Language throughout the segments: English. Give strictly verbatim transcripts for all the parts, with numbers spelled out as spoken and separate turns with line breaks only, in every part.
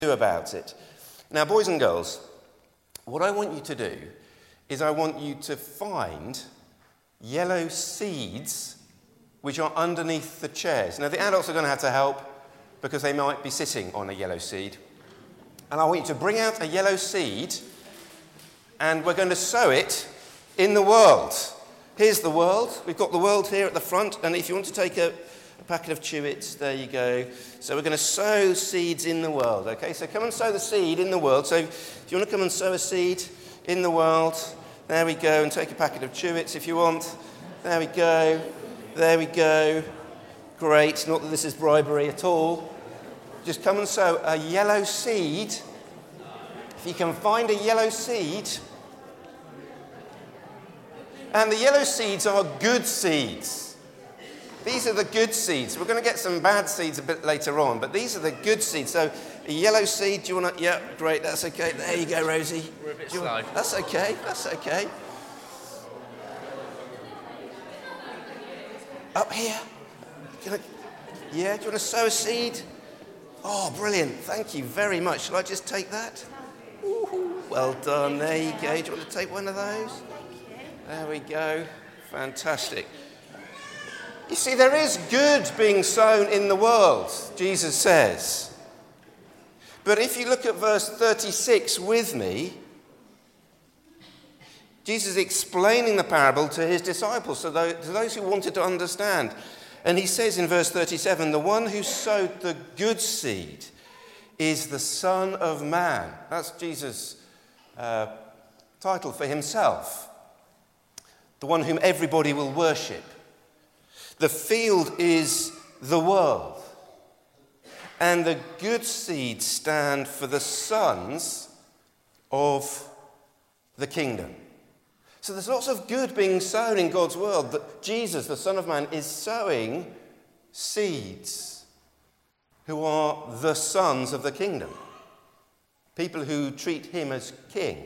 do about it. Now, boys and girls, what I want you to do is I want you to find yellow seeds which are underneath the chairs. Now, the adults are going to have to help because they might be sitting on a yellow seed. And I want you to bring out a yellow seed and we're going to sow it in the world. Here's the world. We've got the world here at the front, and if you want to take a, a packet of Chewits, there you go. So we're going to sow seeds in the world, okay? So come and sow the seed in the world. So if you want to come and sow a seed in the world, there we go, and take a packet of Chewits if you want. There we go. There we go. Great. Not that this is bribery at all. Just come and sow a yellow seed. If you can find a yellow seed. And the yellow seeds are good seeds. These are the good seeds. We're going to get some bad seeds a bit later on, but these are the good seeds. So a yellow seed, do you want to? Yeah, great, that's okay. There you go, Rosie.
We're a bit
slow.
want,
that's okay, that's okay. Up here. Can I, yeah, do you want to sow a seed? Oh, brilliant. Thank you very much. Shall I just take that? Ooh, well done. There you go. Do you want to take one of those? There we go. Fantastic. You see, there is good being sown in the world, Jesus says. But if you look at verse thirty-six with me, Jesus is explaining the parable to his disciples, to those who wanted to understand. And he says in verse thirty-seven, the one who sowed the good seed is the Son of Man. That's Jesus' uh, title for himself. The one whom everybody will worship. The field is the world. And the good seed stand for the sons of the kingdom. So there's lots of good being sown in God's world. That Jesus, the Son of Man, is sowing seeds who are the sons of the kingdom. People who treat him as king.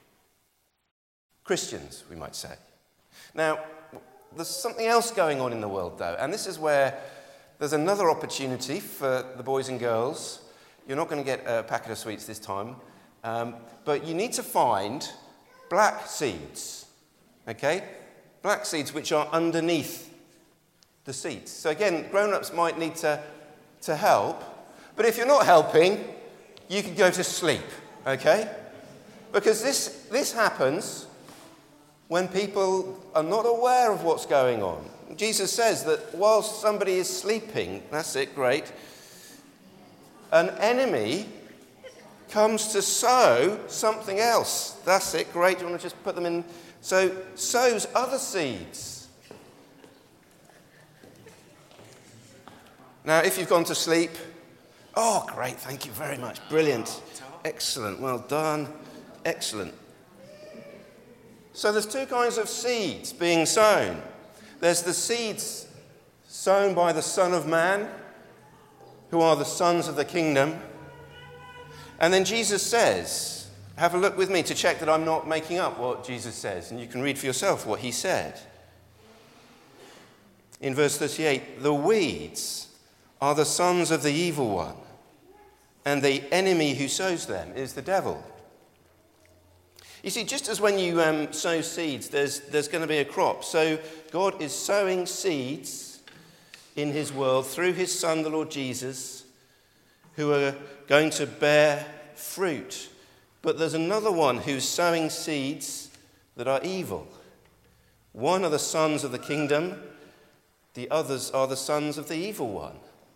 Christians, we might say. Now, there's something else going on in the world, though, and this is where there's another opportunity for the boys and girls. You're not going to get a packet of sweets this time, um, but you need to find black seeds, okay? Black seeds which are underneath the seeds. So again, grown-ups might need to, to help, but if you're not helping, you can go to sleep, okay? Because this, this happens when people are not aware of what's going on. Jesus says that whilst somebody is sleeping, that's it, great, an enemy comes to sow something else. That's it, great. Do you want to just put them in? So, sows other seeds. Now, if you've gone to sleep, oh, great, thank you very much. Brilliant. Excellent, well done. Excellent. So there's two kinds of seeds being sown. There's the seeds sown by the Son of Man, who are the sons of the kingdom. And then Jesus says, have a look with me to check that I'm not making up what Jesus says, and you can read for yourself what he said. In verse thirty-eight, the weeds are the sons of the evil one, and the enemy who sows them is the devil. You see, just as when you um, sow seeds, there's, there's going to be a crop. So God is sowing seeds in his world through his Son, the Lord Jesus, who are going to bear fruit. But there's another one who's sowing seeds that are evil. One are the sons of the kingdom, the others are the sons of the evil one.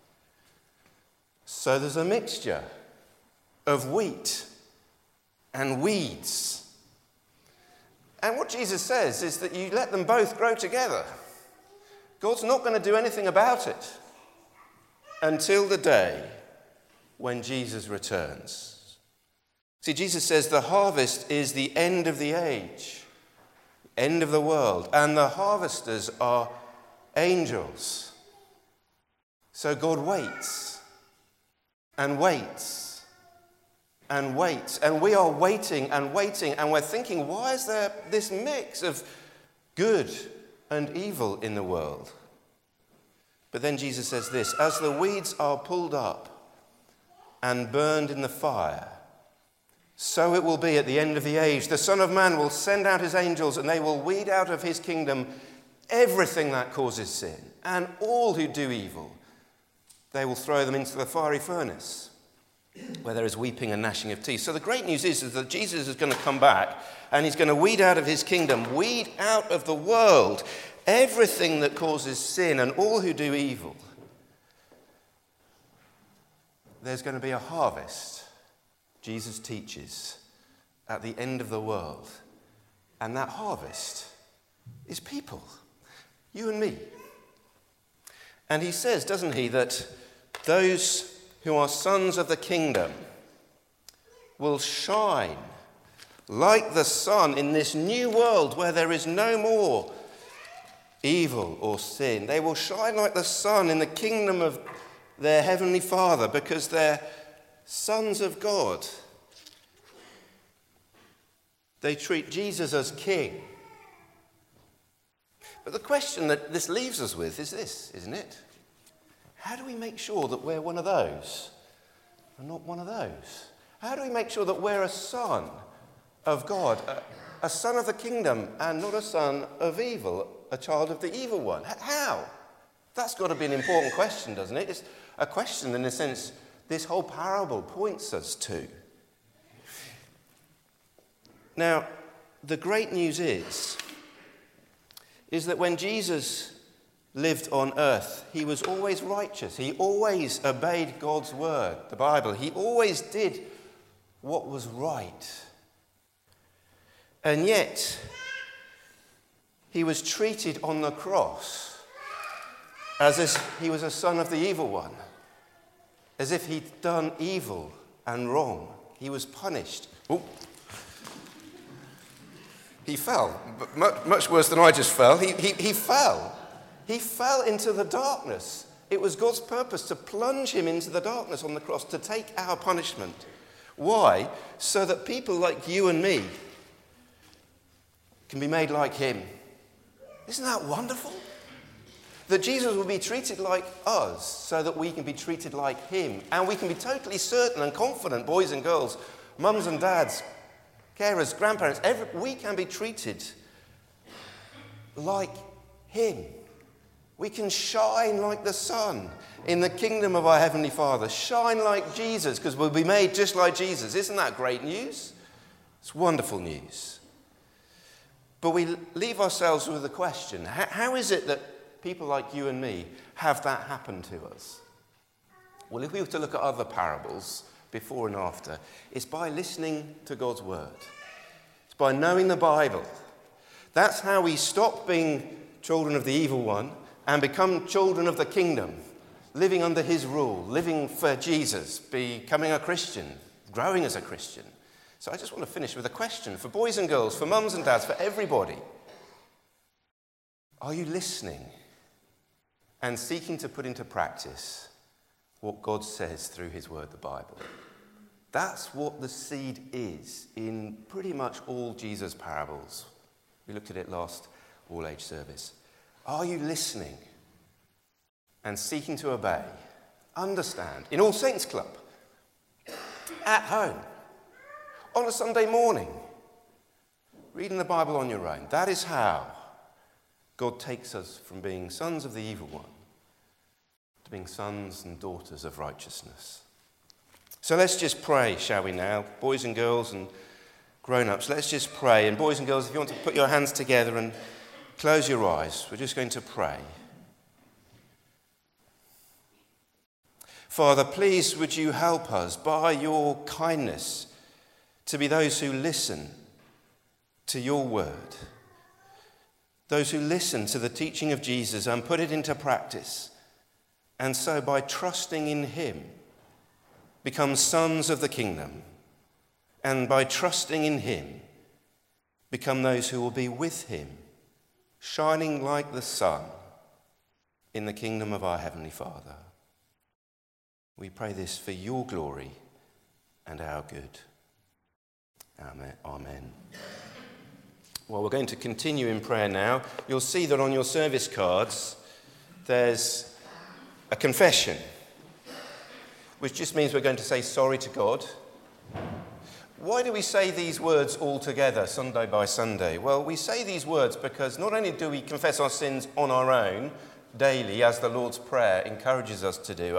So there's a mixture of wheat and weeds. And what Jesus says is that you let them both grow together. God's not going to do anything about it until the day when Jesus returns. See, Jesus says the harvest is the end of the age, end of the world, and the harvesters are angels. So God waits and waits and waits, and we are waiting and waiting, and we're thinking, why is there this mix of good and evil in the world? But then Jesus says this, as the weeds are pulled up and burned in the fire. So it will be at the end of the age. The Son of Man will send out his angels, and they will weed out of his kingdom everything that causes sin, and all who do evil. They will throw them into the fiery furnace, where there is weeping and gnashing of teeth. So the great news is, is that Jesus is going to come back, and he's going to weed out of his kingdom, weed out of the world, everything that causes sin and all who do evil. There's going to be a harvest, Jesus teaches, at the end of the world. And that harvest is people, you and me. And he says, doesn't he, that those who are sons of the kingdom will shine like the sun in this new world where there is no more evil or sin. They will shine like the sun in the kingdom of their heavenly Father because they're sons of God. They treat Jesus as king. But the question that this leaves us with is this, isn't it? How do we make sure that we're one of those and not one of those? How do we make sure that we're a son of God, a, a son of the kingdom, and not a son of evil, a child of the evil one? How? That's got to be an important question, doesn't it? It's a question in the sense this whole parable points us to. Now, the great news is, is that when Jesus lived on earth, he was always righteous. He always obeyed God's word, the Bible. He always did what was right. And yet, he was treated on the cross as if he was a son of the evil one, as if he'd done evil and wrong. He was punished. Ooh. He fell, much, much worse than I just fell. He, he, he fell. He fell into the darkness. It was God's purpose to plunge him into the darkness on the cross, to take our punishment. Why? So that people like you and me can be made like him. Isn't that wonderful? That Jesus will be treated like us so that we can be treated like him. And we can be totally certain and confident, boys and girls, mums and dads, carers, grandparents, every, we can be treated like him. We can shine like the sun in the kingdom of our Heavenly Father. Shine like Jesus, because we'll be made just like Jesus. Isn't that great news? It's wonderful news. But we leave ourselves with a question. How, how is it that people like you and me have that happen to us? Well, if we were to look at other parables, before and after, it's by listening to God's word. It's by knowing the Bible. That's how we stop being children of the evil one and become children of the kingdom, living under his rule, living for Jesus, becoming a Christian, growing as a Christian. So I just want to finish with a question for boys and girls, for mums and dads, for everybody. Are you listening and seeking to put into practice what God says through his word, the Bible? That's what the seed is in pretty much all Jesus' parables. We looked at it last all-age service. Are you listening and seeking to obey, understand, in All Saints Club, at home, on a Sunday morning, reading the Bible on your own? That is how God takes us from being sons of the evil one to being sons and daughters of righteousness. So let's just pray, shall we now? Boys and girls and grown-ups, let's just pray. And boys and girls, if you want to put your hands together and close your eyes, we're just going to pray. Father, please would you help us by your kindness to be those who listen to your word, those who listen to the teaching of Jesus and put it into practice, and so by trusting in him, become sons of the kingdom, and by trusting in him, become those who will be with him, shining like the sun in the kingdom of our Heavenly Father. We pray this for your glory and our good. Amen. Amen. Well, we're going to continue in prayer now. You'll see that on your service cards, there's a confession. which just means we're going to say sorry to God. Why do we say these words all together, Sunday by Sunday? Well, we say these words because not only do we confess our sins on our own daily, as the Lord's Prayer encourages us to do,